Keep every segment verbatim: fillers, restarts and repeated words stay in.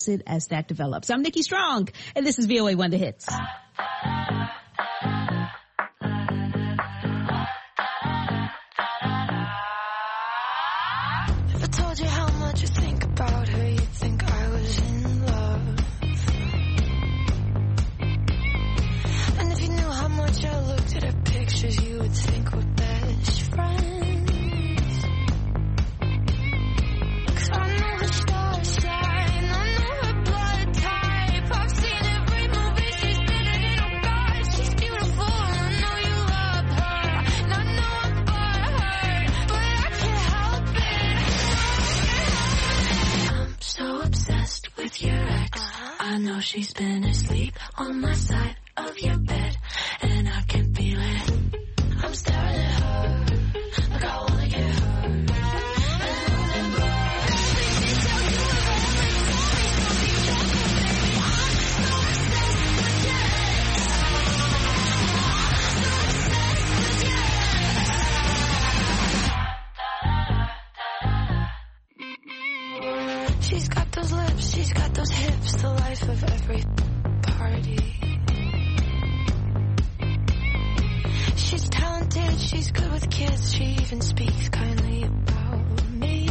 it as that develops. I'm Nikki Strong, and this is V O A One The Hits. If I told you how much I think about her, you'd think I was in love. And if you knew how much I looked at her pictures, you would think we're best friends. Cause I know her star sign, I know her blood type. I've seen every movie she's been in, oh God, she's beautiful. And I know you love her, and I know I'm butthurt, but I can't help it. I'm so obsessed with your ex. uh-huh. I know she's been asleep on my side of your bed, and I can feel it. I'm staring at her like I wanna get her. And remember, they tell you every story, so be careful, baby. I'm so obsessed with your ex. She's got those lips, she's got those hips, the life of every party. She's talented, she's good with kids, she even speaks kindly about me.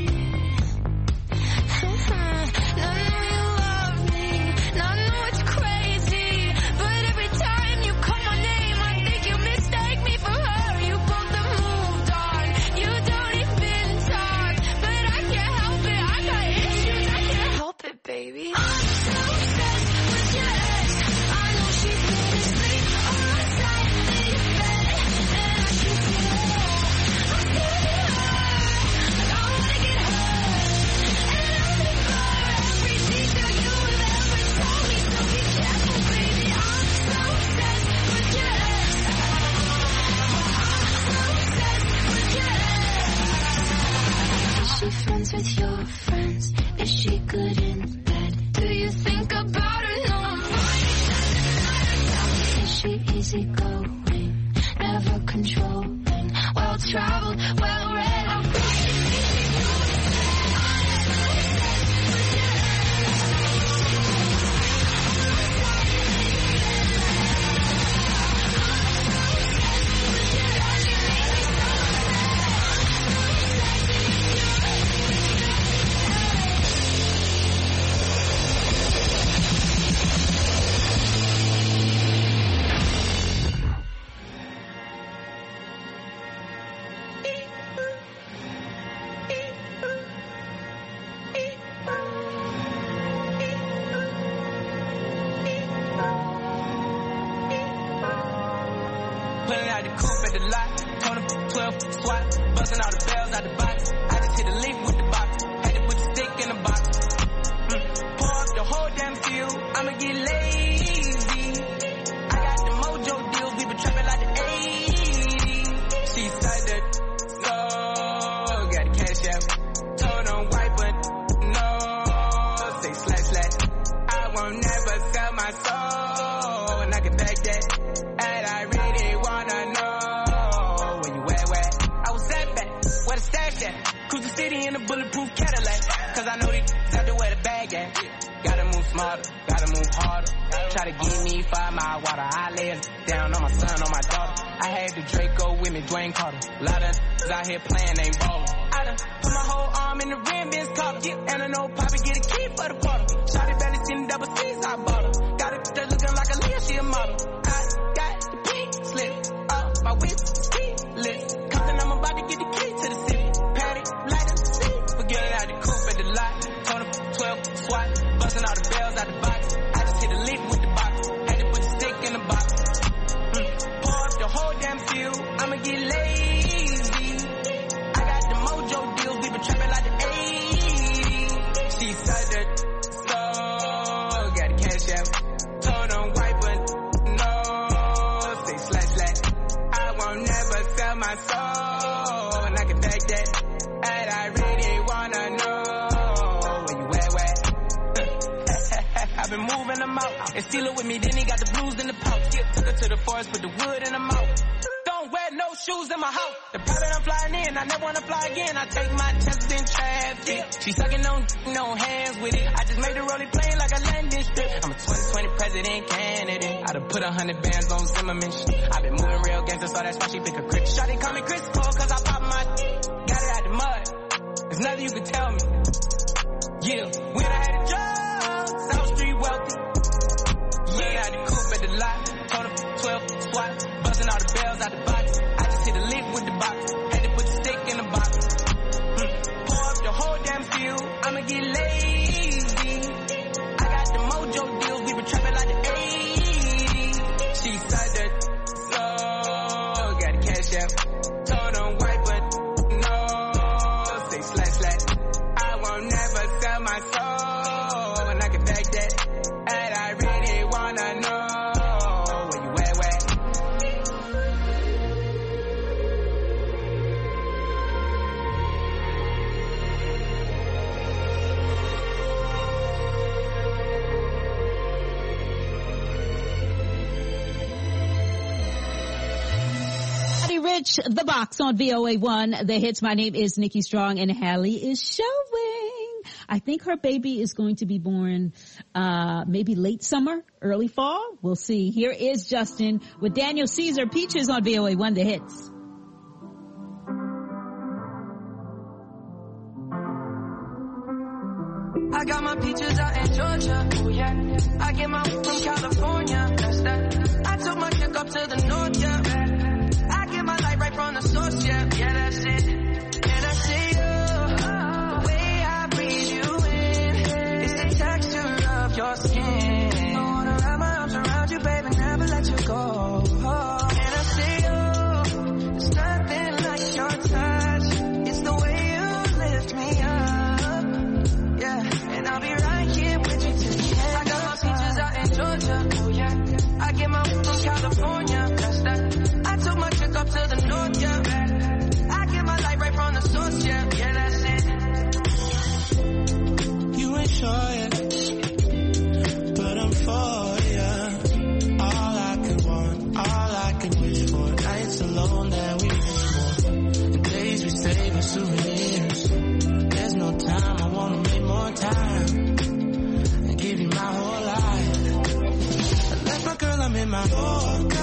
And I know you love me, and I know it's crazy, but every time you call my name, I think you mistake me for her. You both have moved on, you don't even talk, but I can't help it, I got issues, I can't help it, baby. I'm so obsessed with your ex. I know she's been asleep on my side of your bed, and I can feel it. I'm staring at her like I wanna get her. And I remember every detail you have ever told me, so be careful, baby. I'm so obsessed with your ex. I'm so obsessed with your ex. Is she friends with your friends? Is she good in bed? Do you think about her? No, I'm fine. Is she easygoing, never controlling, well-traveled, well-read? I'm Pulling out the coupe at the lot, told him twelve swat, busting all the bells out the box. I just hit a leaf with the box, had to put the stick in the box. Mm. Pour up the whole damn field, I'ma get lazy. I got the mojo deals, we been trapping like the eighties. She said that, so got the cash out, told him wipe it, no, say slash slash. I won't never sell my soul, and I can back that. And I really wanna know where you at, where I was at back, where the stash at. Cruise the city in a bulletproof Cadillac, cause I know these got to wear the bag at. Gotta move smarter, gotta move harder. Try to give me five mile water, I lay it down on my son, on my daughter. I had the Draco with me, Dwayne Carter. A lot of out here playing, ain't ballin'. I done put my whole arm in the rim, Ben's Carter. And I know Poppy get a key for the quarter. Shawty belly seen the double C's, I bought her. Got it that looking like a Leah, she a model. I got the pink slip up my whip, ski lit. Compton, I'm about to get the key to the city. Patty, light up the city. Forgetting out the coupe at the lot. Told him twelve swat, busting all the bells out the box. I just hit a leaf with the box, had to put the stick in the box. Mm. Pour up the whole damn field, I'ma get lazy. I got the mojo deals, we been trapping like the eighties. She said that, so got the cash out. Told him wipe it, no, say slash slash. I won't never sell my soul, and I can back that. And I really wanna know where you at, where? I've been moving them out, and steal it with me, then he got the blues in the pouch. Took her to the forest, put the wood in the mouth. Don't wear no those shoes in my house. The private I'm flying in, I never wanna fly again. I take my chances in traffic. She sucking on, no hands with it. I just made the rolling plane like a landing strip. I'm a twenty twenty president candidate. I done put a hundred bands on Zimmerman. I been moving real gangster, so that's why she pick a crick. Shawty call me Chris Cole, cause I pop my got it out the mud. There's nothing you can tell me. Yeah, when I had a job, South Street wealthy. Yeah, out the coupe at the lot. Told him twelve swat, buzzing all the bells out the box. I just hit a lick with the box. Had to put the stick in the box. Mm. Pour up the whole damn field. I'ma get lazy. I got the mojo deals. We been trapping like the eighties. She said that slow. Got the cash out. Told him white, but no. Say slash slash. I won't never sell my soul. And I can back that. And I really wanna know. Rich, The Box on V O A one, The Hits. My name is Nikki Strong and Hallie is showing. I think her baby is going to be born, uh, maybe late summer, early fall. We'll see. Here is Justin with Daniel Caesar, Peaches on V O A one, The Hits. I got my peaches out in Georgia, oh yeah. I get my from California, that's that. I took my chick up to the north, yeah. I get my light right from the source, yeah. Yeah, that's it. And I see you, the way I breathe you in. It's the texture of your skin. I wanna wrap my arms around you, baby, never let you go. Oh. And I see you, there's nothing like your touch. It's the way you lift me up, yeah. And I'll be right here with you till the end. I got my peaches out in Georgia, oh yeah. I get my from California, that's that. I took my chick up to the north, yeah. I get my light right from the source, yeah. Yeah, that's it. You ain't sure yet, but I'm for ya. All I could want, all I could wish for. Nights alone that we wish for. The days we save as souvenirs. There's no time, I wanna make more time and give you my whole life. I left my girl, I'm in my Yorker.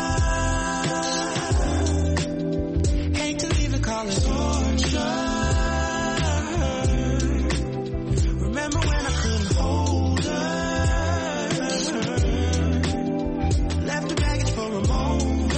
Hate to leave it, call it torture. Remember when I couldn't hold her? Left the baggage for a moment.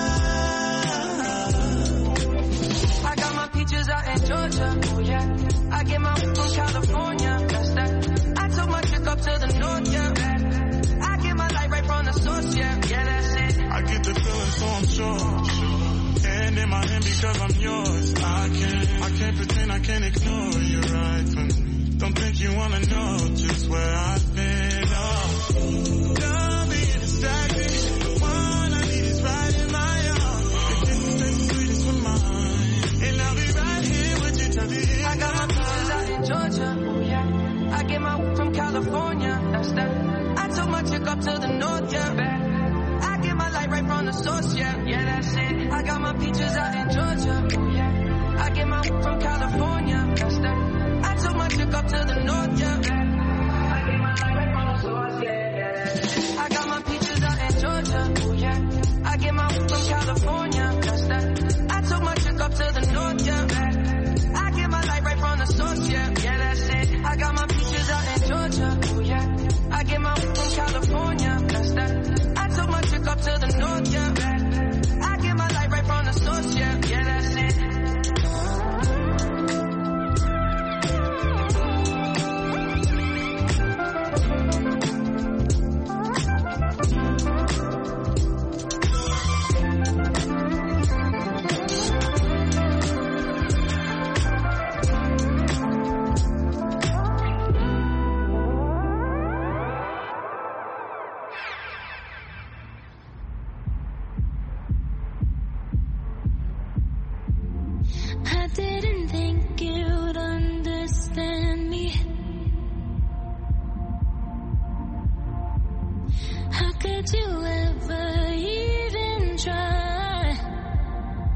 I got my peaches out in Georgia, oh yeah. I get my from California, that's that. I took my chick up to the north, yeah. I get my light right from the source, yeah. Yeah, that's it. I get the feeling, so I'm sure. Hand in my hand because I'm yours. I can't, I can't pretend, I can't ignore you right from me. Don't think you wanna know just where I've been. Oh, don't be distracted. The one I need is right in my arms. The kisses taste the sweetest for mine. And I'll be right here with you till the end. I got my peaches out in Georgia, oh yeah. I get my from California, that's that. I took my chick up to the north, yeah. I get my light right from the source, yeah. Yeah, that's it. I got my peaches out in Georgia, oh yeah. I get my from California, that's that. I took my chick up to the north, yeah. I get my light right from the source, yeah. Yeah, that's it. I got my peaches out in Georgia, oh yeah. I get my from California, that's that. I took my chick up to the north, yeah. I get my light right from the source, yeah. Yeah, that's it. I got my peaches out in Georgia, oh yeah. I get my from California, that's that. I took my chick up to the north, yeah. I get my light right from the source, yeah. Yeah, that's it. I didn't think you'd understand me. How could you ever even try?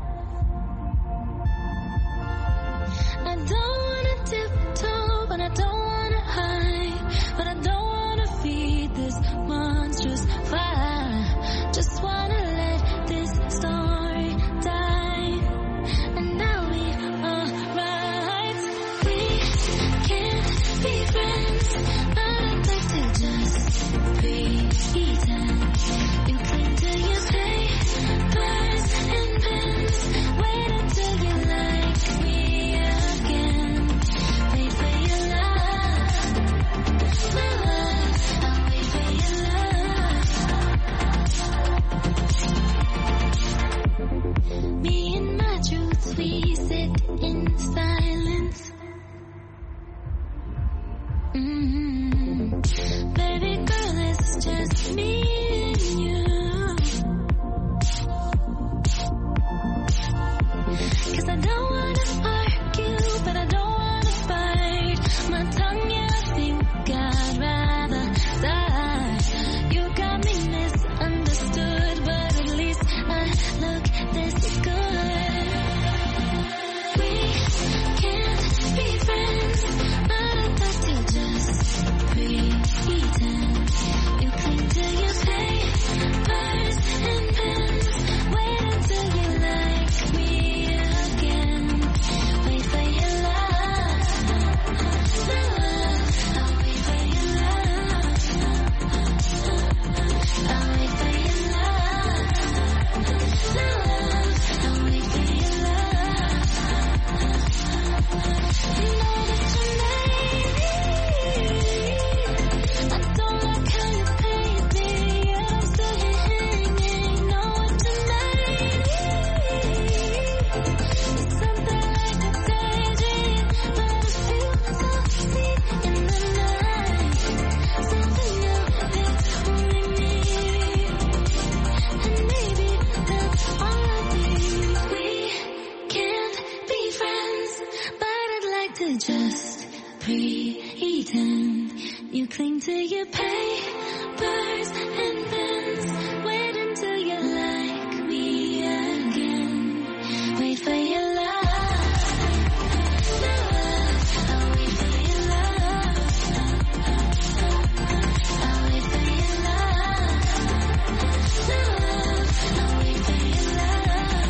it's just me and you. 'Cause I don't wanna argue, but I don't wanna fight. My tongue, yeah, I think I'd rather die. You got me misunderstood, but at least I look this good. We can't be friends, but I thought you just pretend. You cling to your papers and pens. Wait until you like me again. Wait for your love, love. I'll wait for your love. I'll wait for your love, love. I'll wait for your love. You know that you made me. I don't like how you paint me. I'm still here hanging. Know what you made me. It's something like a daydream, but I feel so deep in the night. Something new that's only me. And maybe that's all I need. We can't be friends, but I'd like to just pretend. You cling to your papers and pens. Wait until you like me again. Wait for your love, love. I'll wait for your love. I'll wait for your love, love. I'll wait for your love.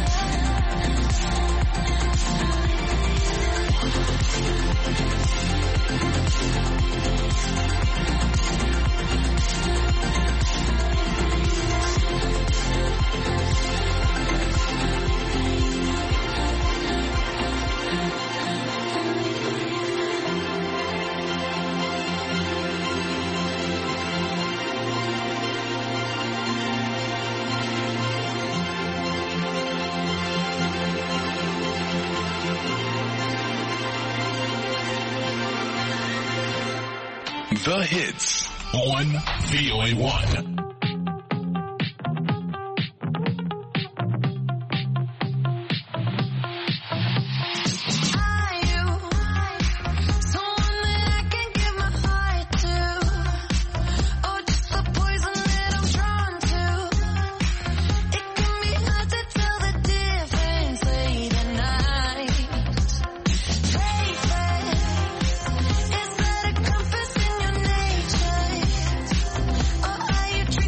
The hits on V O A one. Are you someone that I can give my heart to? Or just the poison that I'm drawn to? It can be hard to tell the difference late at night. Faithless, is that a compass in your nature? Or are you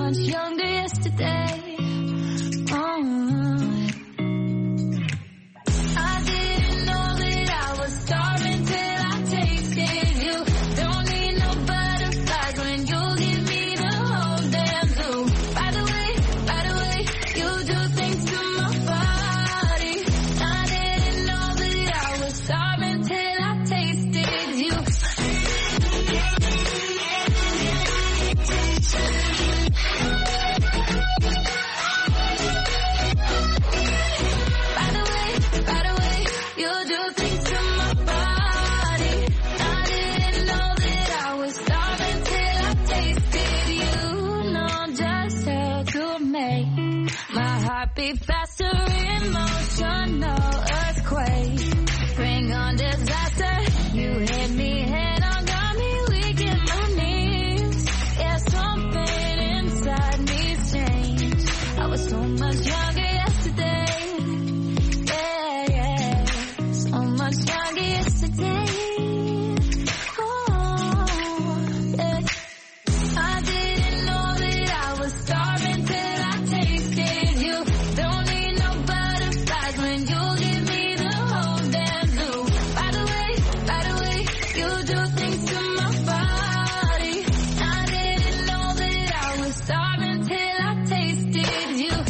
much younger yesterday. Oh. I didn't know that I was starving till I tasted you. Don't need no butterflies when you give me the whole damn zoo. By the way, by the way, you do things to my body. I didn't know that I was starving till I tasted you. By the way, by the way, you do things to my body. I didn't know that I was starving till I tasted you. Know just how to make my heart beat faster, emotional earthquake. Bring on disaster. You hit me head on, got me weak in my knees. Yeah, something inside me's changed. I was so much younger yesterday. Yeah, yeah. So much younger yesterday. Oh, yeah. I didn't know that I was starving till I tasted you. Don't need no butterflies when you give me the whole damn zoo. By the way, by the way, you do things to my body. I didn't know that I was starving till I tasted you.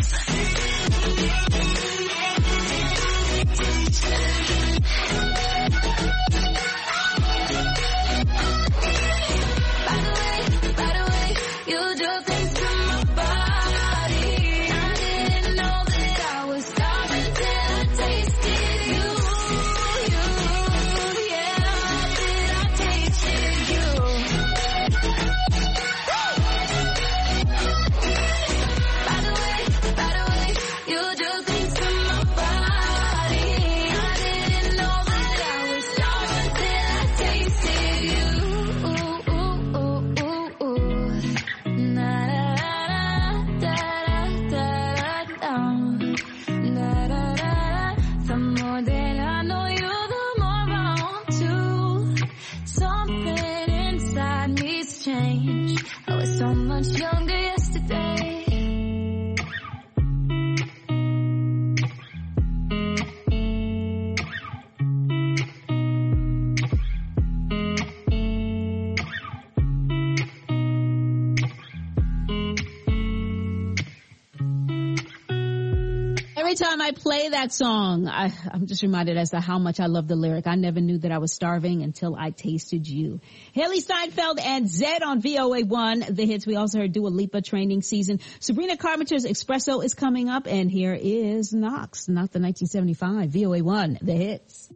By the way, by the way, you do things to my body. I didn't know that I was starving till I tasted you. You, yeah, till I tasted you. By the way, by the way, you do things to my body. I didn't know that I was starving till I tasted you. Ooh, ooh, ooh, ooh, ooh. Na da da da da da da. Da da da. The more that I know you, the more I want to. Something inside me's changed. I was so much younger yesterday. Every time I play that song, I, I'm just reminded as to how much I love the lyric. I never knew that I was starving until I tasted you. Haley Steinfeld and Zed on V O A one, the hits. We also heard Dua Lipa, Training Season. Sabrina Carpenter's Espresso is coming up, and here is Knox, not the nineteen seventy-five, V O A one, the hits.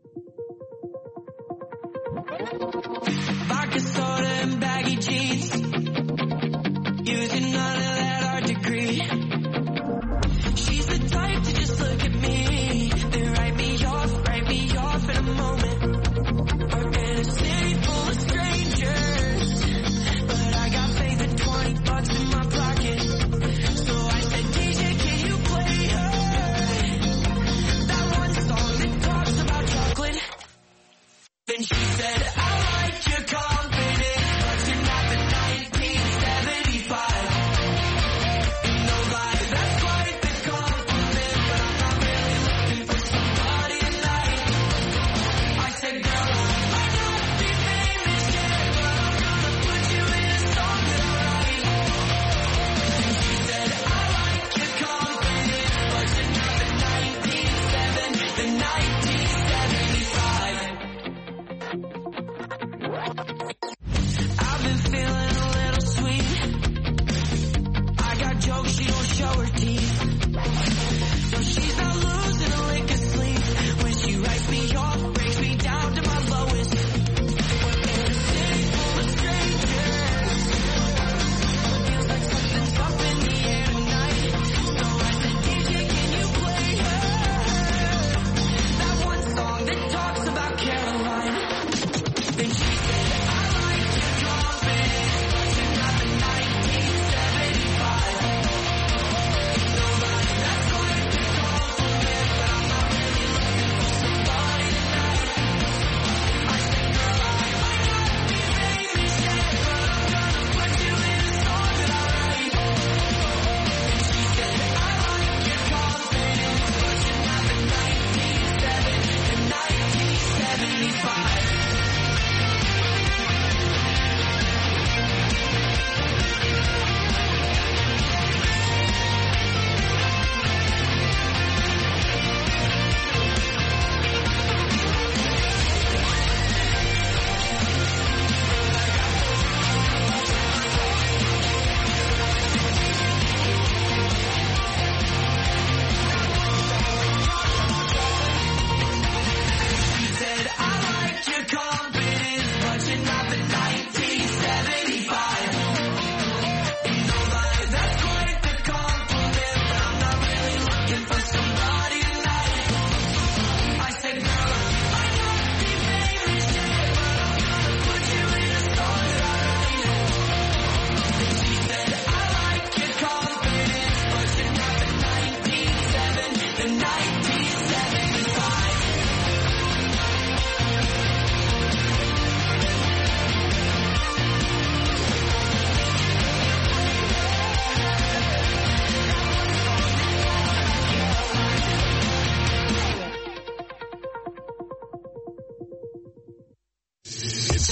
Vodka soda and baggy jeans, using none of that art degree. She's the type to just look at me, then write me off, write me off in a moment. Or in a city full of strangers, but I got faith in twenty bucks in my pocket. So I said, D J, can you play her that one song that talks about chocolate? Then she said, I like your confidence, but you're not the nineteen seventy-five. And those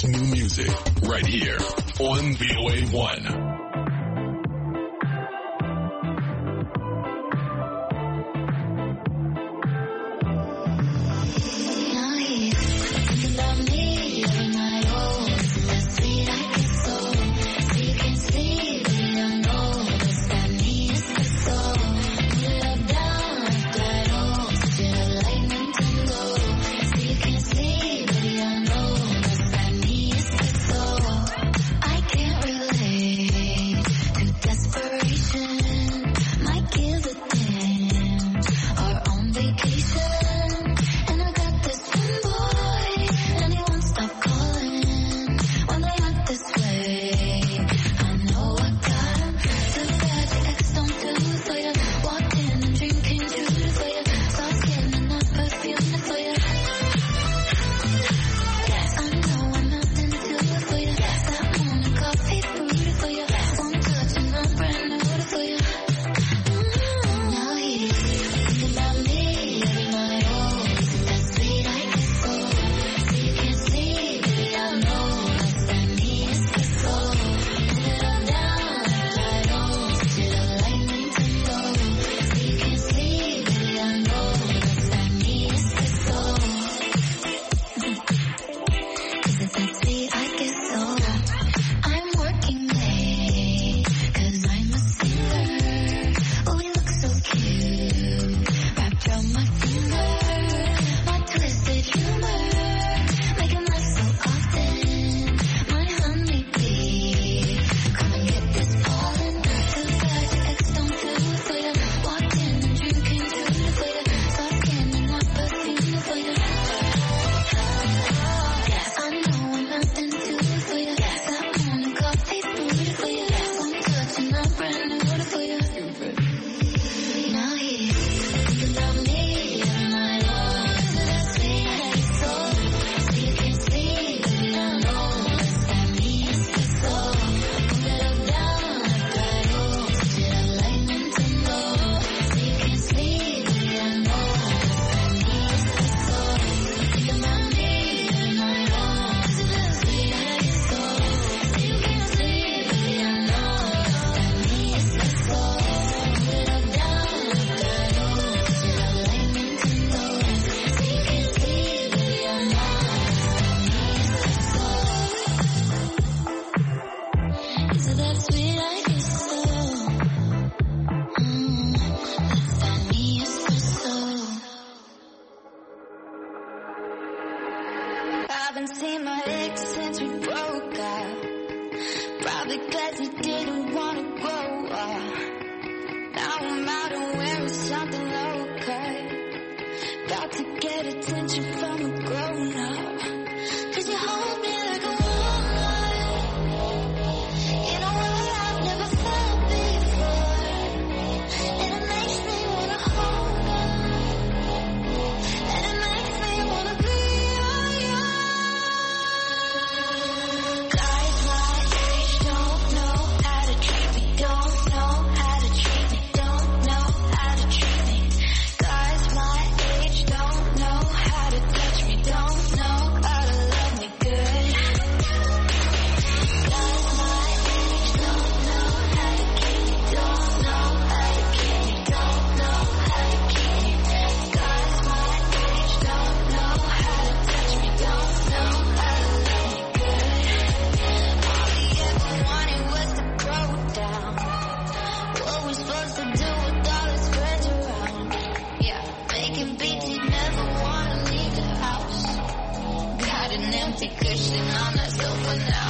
new music right here on V O A one. Empty cushion on that sofa now.